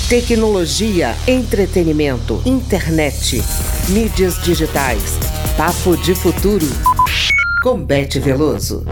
Tecnologia, entretenimento, internet, mídias digitais. Papo de Futuro. Com Beth Veloso.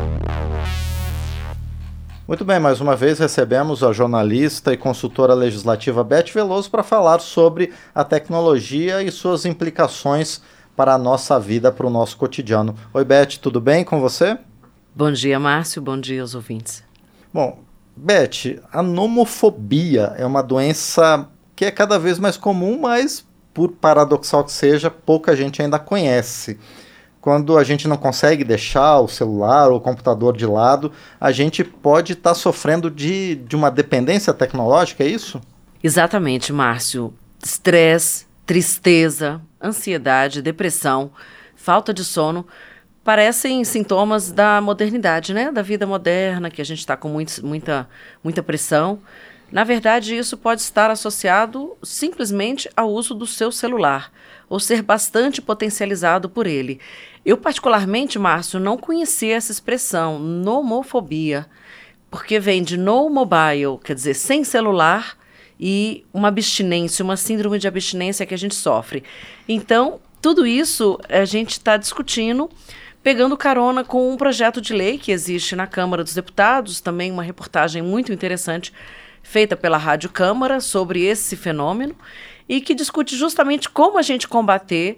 Muito bem, mais uma vez recebemos a jornalista e consultora legislativa Beth Veloso para falar sobre a tecnologia e suas implicações para a nossa vida, para o nosso cotidiano. Oi, Beth, tudo bem com você? Bom dia, Márcio. Bom dia aos ouvintes. Bom, Beth, a nomofobia é uma doença que é cada vez mais comum, mas, por paradoxal que seja, pouca gente ainda conhece. Quando a gente não consegue deixar o celular ou o computador de lado, a gente pode estar sofrendo de uma dependência tecnológica, é isso? Exatamente, Márcio. Estresse, tristeza, ansiedade, depressão, falta de sono, parecem sintomas da modernidade, né? Da vida moderna, que a gente está com muita pressão. Na verdade, isso pode estar associado simplesmente ao uso do seu celular, ou ser bastante potencializado por ele. Eu, particularmente, Márcio, não conhecia essa expressão, nomofobia, porque vem de no mobile, quer dizer, sem celular, e uma abstinência, uma síndrome de abstinência que a gente sofre. Então, tudo isso a gente está discutindo, pegando carona com um projeto de lei que existe na Câmara dos Deputados, também uma reportagem muito interessante feita pela Rádio Câmara sobre esse fenômeno e que discute justamente como a gente combater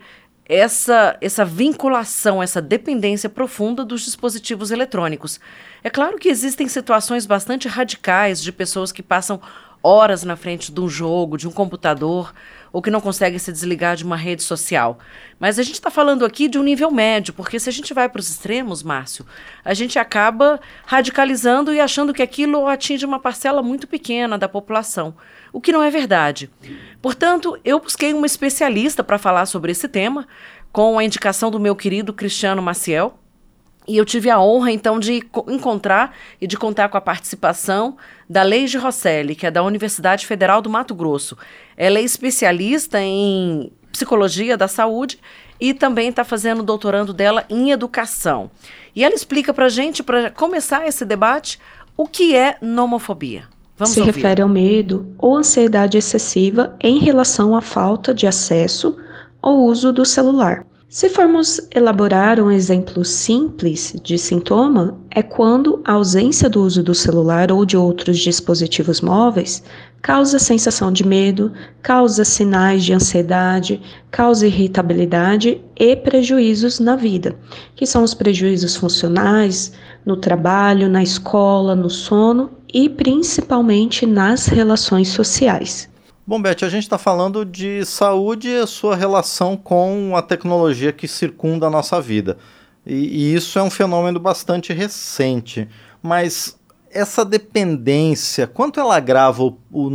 essa vinculação, essa dependência profunda dos dispositivos eletrônicos. É claro que existem situações bastante radicais de pessoas que passam horas na frente de um jogo, de um computador, ou que não conseguem se desligar de uma rede social. Mas a gente está falando aqui de um nível médio, porque se a gente vai para os extremos, Márcio, a gente acaba radicalizando e achando que aquilo atinge uma parcela muito pequena da população, o que não é verdade. Portanto, eu busquei uma especialista para falar sobre esse tema, com a indicação do meu querido Cristiano Maciel, e eu tive a honra, então, de encontrar e de contar com a participação da Leide Rosselli, que é da Universidade Federal do Mato Grosso. Ela é especialista em psicologia da saúde e também está fazendo o doutorando dela em educação. E ela explica para a gente, para começar esse debate, o que é nomofobia. Vamos ouvir. Se refere ao medo ou ansiedade excessiva em relação à falta de acesso ou uso do celular. Se formos elaborar um exemplo simples de sintoma, é quando a ausência do uso do celular ou de outros dispositivos móveis causa sensação de medo, causa sinais de ansiedade, causa irritabilidade e prejuízos na vida, que são os prejuízos funcionais, no trabalho, na escola, no sono e principalmente nas relações sociais. Bom, Beth, a gente está falando de saúde e a sua relação com a tecnologia que circunda a nossa vida. E isso é um fenômeno bastante recente. Mas essa dependência, quanto ela agrava os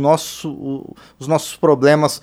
nossos problemas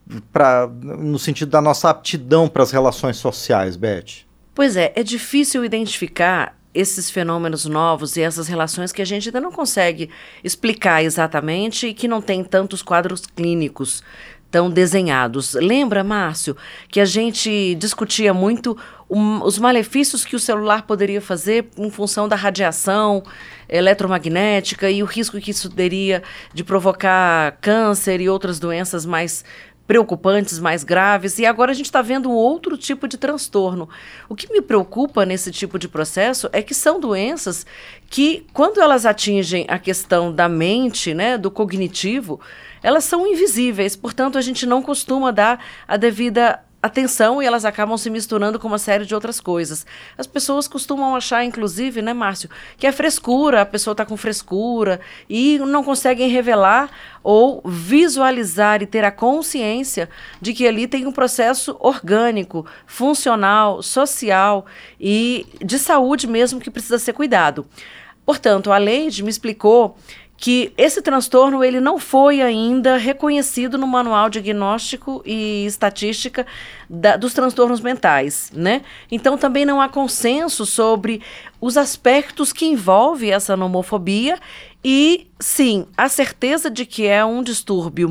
no sentido da nossa aptidão para as relações sociais, Beth? Pois é difícil identificar esses fenômenos novos e essas relações que a gente ainda não consegue explicar exatamente e que não tem tantos quadros clínicos tão desenhados. Lembra, Márcio, que a gente discutia muito os malefícios que o celular poderia fazer em função da radiação eletromagnética e o risco que isso teria de provocar câncer e outras doenças mais preocupantes, mais graves, e agora a gente está vendo um outro tipo de transtorno. O que me preocupa nesse tipo de processo é que são doenças que, quando elas atingem a questão da mente, né, do cognitivo, elas são invisíveis, portanto a gente não costuma dar a devida atenção e elas acabam se misturando com uma série de outras coisas. As pessoas costumam achar, inclusive, né, Márcio, que é frescura, a pessoa está com frescura e não conseguem revelar ou visualizar e ter a consciência de que ali tem um processo orgânico, funcional, social e de saúde mesmo que precisa ser cuidado. Portanto, a Leide me explicou que esse transtorno ele não foi ainda reconhecido no Manual Diagnóstico e Estatística dos transtornos mentais, né? Então também não há consenso sobre os aspectos que envolvem essa nomofobia e, sim, a certeza de que é um distúrbio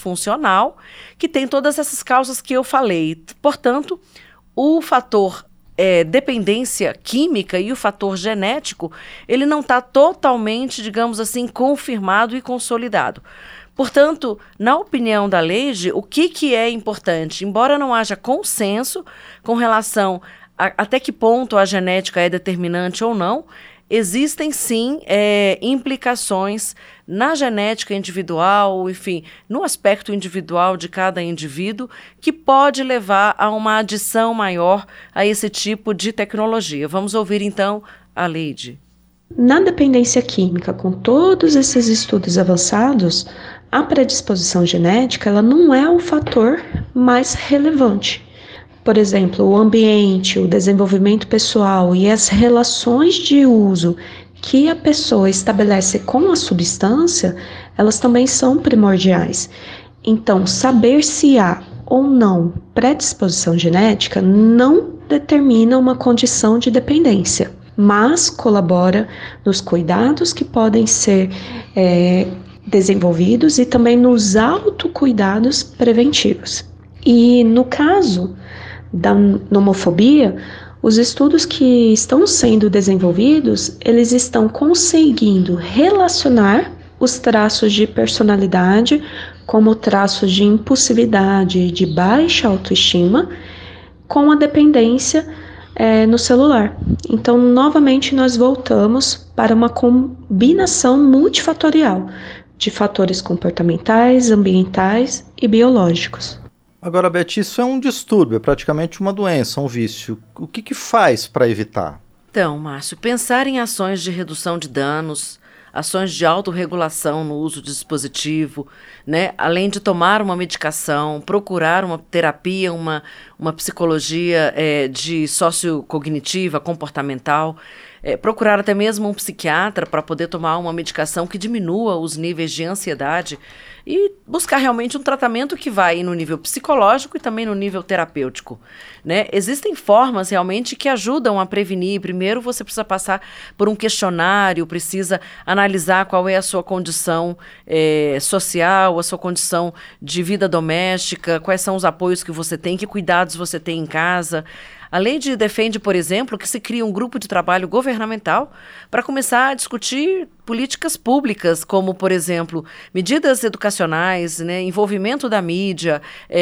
multifuncional que tem todas essas causas que eu falei. Portanto, o fator dependência química e o fator genético, ele não está totalmente, digamos assim, confirmado e consolidado. Portanto, na opinião da Leide, o que é importante? Embora não haja consenso com relação até que ponto a genética é determinante ou não, existem sim implicações na genética individual, enfim, no aspecto individual de cada indivíduo, que pode levar a uma adição maior a esse tipo de tecnologia. Vamos ouvir então a Leide. Na dependência química, com todos esses estudos avançados, a predisposição genética ela não é o fator mais relevante. Por exemplo, o ambiente, o desenvolvimento pessoal e as relações de uso que a pessoa estabelece com a substância, elas também são primordiais. Então, saber se há ou não predisposição genética não determina uma condição de dependência, mas colabora nos cuidados que podem ser desenvolvidos e também nos autocuidados preventivos. E no caso da nomofobia, os estudos que estão sendo desenvolvidos, eles estão conseguindo relacionar os traços de personalidade como traços de impulsividade, de baixa autoestima, com a dependência no celular. Então, novamente, nós voltamos para uma combinação multifatorial de fatores comportamentais, ambientais e biológicos. Agora, Beth, isso é um distúrbio, é praticamente uma doença, um vício. O que faz para evitar? Então, Márcio, pensar em ações de redução de danos, ações de autorregulação no uso de dispositivo, né? Além de tomar uma medicação, procurar uma terapia, uma psicologia de sociocognitiva, comportamental, procurar até mesmo um psiquiatra para poder tomar uma medicação que diminua os níveis de ansiedade e buscar realmente um tratamento que vai no nível psicológico e também no nível terapêutico, né? Existem formas realmente que ajudam a prevenir. Primeiro você precisa passar por um questionário, precisa analisar qual é a sua condição social, a sua condição de vida doméstica, quais são os apoios que você tem, que cuidados você tem em casa. A lei defende, por exemplo, que se crie um grupo de trabalho governamental para começar a discutir políticas públicas, como, por exemplo, medidas educacionais, né, envolvimento da mídia,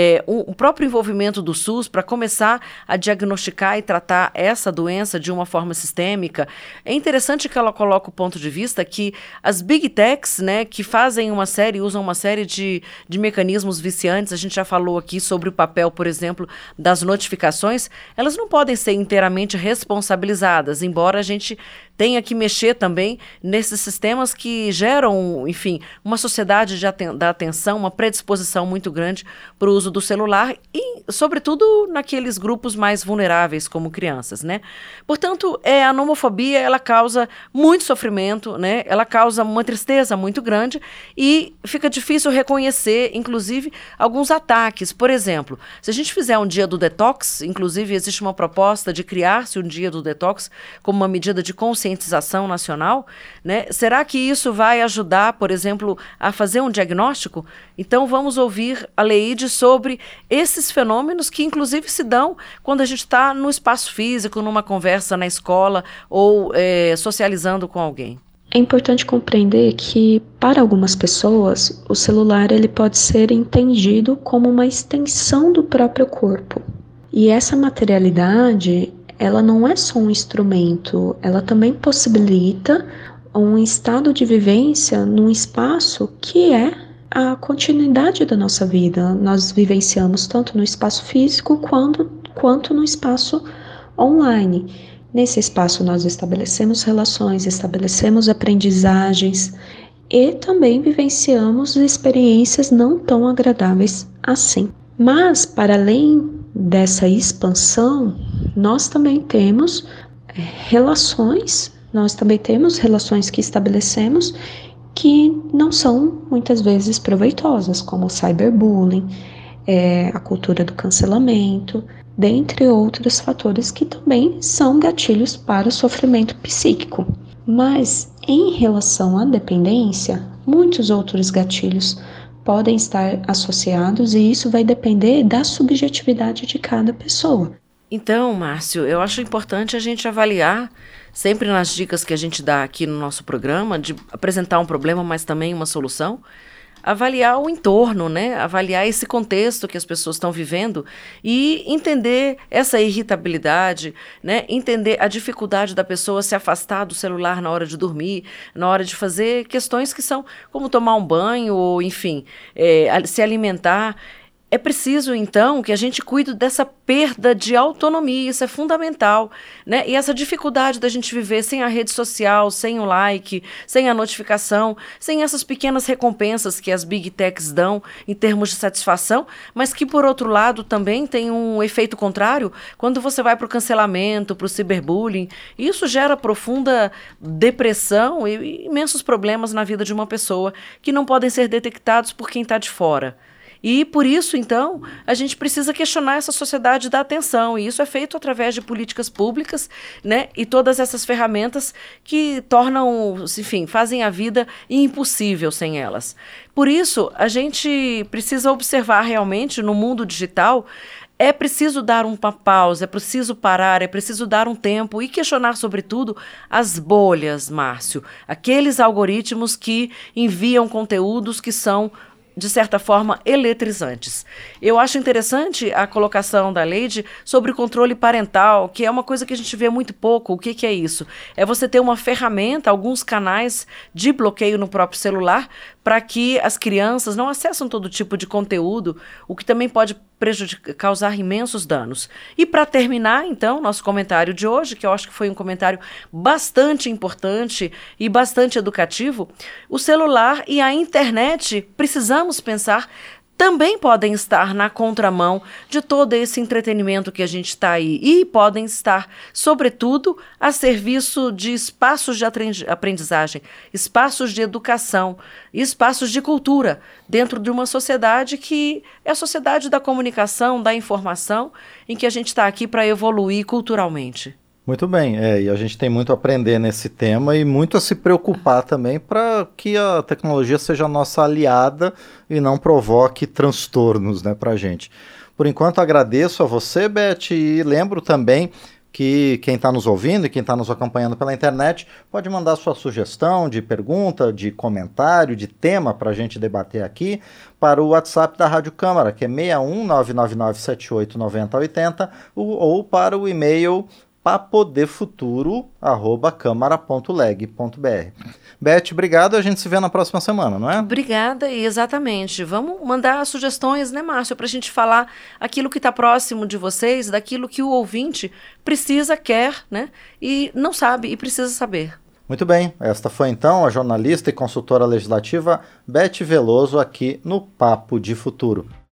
o próprio envolvimento do SUS para começar a diagnosticar e tratar essa doença de uma forma sistêmica. É interessante que ela coloque o ponto de vista que as Big Techs, né, que usam uma série de mecanismos viciantes, a gente já falou aqui sobre o papel, por exemplo, das notificações, elas não podem ser inteiramente responsabilizadas, embora a gente tenha que mexer também nesses sistemas que geram, enfim, uma sociedade da atenção, uma predisposição muito grande para o uso do celular e, sobretudo, naqueles grupos mais vulneráveis, como crianças, né? Portanto, a nomofobia, ela causa muito sofrimento, né? Ela causa uma tristeza muito grande e fica difícil reconhecer, inclusive, alguns ataques. Por exemplo, se a gente fizer um dia do detox, inclusive existe uma proposta de criar-se um dia do detox como uma medida de conscientização nacional, né? Será que isso vai ajudar, por exemplo, a fazer um diagnóstico? Então vamos ouvir a Leide sobre esses fenômenos que inclusive se dão quando a gente está no espaço físico, numa conversa na escola ou socializando com alguém. É importante compreender que, para algumas pessoas, o celular ele pode ser entendido como uma extensão do próprio corpo. E essa materialidade, ela não é só um instrumento, ela também possibilita um estado de vivência num espaço que é a continuidade da nossa vida. Nós vivenciamos tanto no espaço físico quanto no espaço online. Nesse espaço nós estabelecemos relações, estabelecemos aprendizagens e também vivenciamos experiências não tão agradáveis assim. Mas, para além dessa expansão, nós também temos relações que estabelecemos que não são muitas vezes proveitosas, como o cyberbullying, a cultura do cancelamento, dentre outros fatores que também são gatilhos para o sofrimento psíquico. Mas, em relação à dependência, muitos outros gatilhos podem estar associados e isso vai depender da subjetividade de cada pessoa. Então, Márcio, eu acho importante a gente avaliar, sempre nas dicas que a gente dá aqui no nosso programa, de apresentar um problema, mas também uma solução, avaliar o entorno, né? Avaliar esse contexto que as pessoas estão vivendo e entender essa irritabilidade, né? Entender a dificuldade da pessoa se afastar do celular na hora de dormir, na hora de fazer questões que são como tomar um banho ou, enfim, se alimentar. É preciso, então, que a gente cuide dessa perda de autonomia, isso é fundamental, né? E essa dificuldade da gente viver sem a rede social, sem o like, sem a notificação, sem essas pequenas recompensas que as big techs dão em termos de satisfação, mas que, por outro lado, também tem um efeito contrário quando você vai para o cancelamento, para o ciberbullying. Isso gera profunda depressão e imensos problemas na vida de uma pessoa que não podem ser detectados por quem está de fora. E, por isso, então, a gente precisa questionar essa sociedade da atenção, e isso é feito através de políticas públicas, né, e todas essas ferramentas que tornam, enfim, fazem a vida impossível sem elas. Por isso, a gente precisa observar realmente no mundo digital. É preciso dar uma pausa, é preciso parar, é preciso dar um tempo e questionar, sobretudo, as bolhas, Márcio, aqueles algoritmos que enviam conteúdos que são, de certa forma, eletrizantes. Eu acho interessante a colocação da Leide sobre o controle parental, que é uma coisa que a gente vê muito pouco. O que é isso? É você ter uma ferramenta, alguns canais de bloqueio no próprio celular, para que as crianças não acessem todo tipo de conteúdo, o que também pode causar imensos danos. E para terminar, então, nosso comentário de hoje, que eu acho que foi um comentário bastante importante e bastante educativo, o celular e a internet, precisamos pensar, também podem estar na contramão de todo esse entretenimento que a gente está aí e podem estar, sobretudo, a serviço de espaços de aprendizagem, espaços de educação, espaços de cultura, dentro de uma sociedade que é a sociedade da comunicação, da informação, em que a gente está aqui para evoluir culturalmente. Muito bem, e a gente tem muito a aprender nesse tema e muito a se preocupar também para que a tecnologia seja nossa aliada e não provoque transtornos, né, para a gente. Por enquanto, agradeço a você, Beth, e lembro também que quem está nos ouvindo e quem está nos acompanhando pela internet pode mandar sua sugestão de pergunta, de comentário, de tema para a gente debater aqui para o WhatsApp da Rádio Câmara, que é 61999789080, ou para o e-mail papodefuturo@câmara.leg.br. Beth, obrigado, a gente se vê na próxima semana, não é? Obrigada, e exatamente. Vamos mandar sugestões, né, Márcio, para a gente falar aquilo que está próximo de vocês, daquilo que o ouvinte precisa, quer, né, e não sabe e precisa saber. Muito bem, esta foi então a jornalista e consultora legislativa Beth Veloso aqui no Papo de Futuro.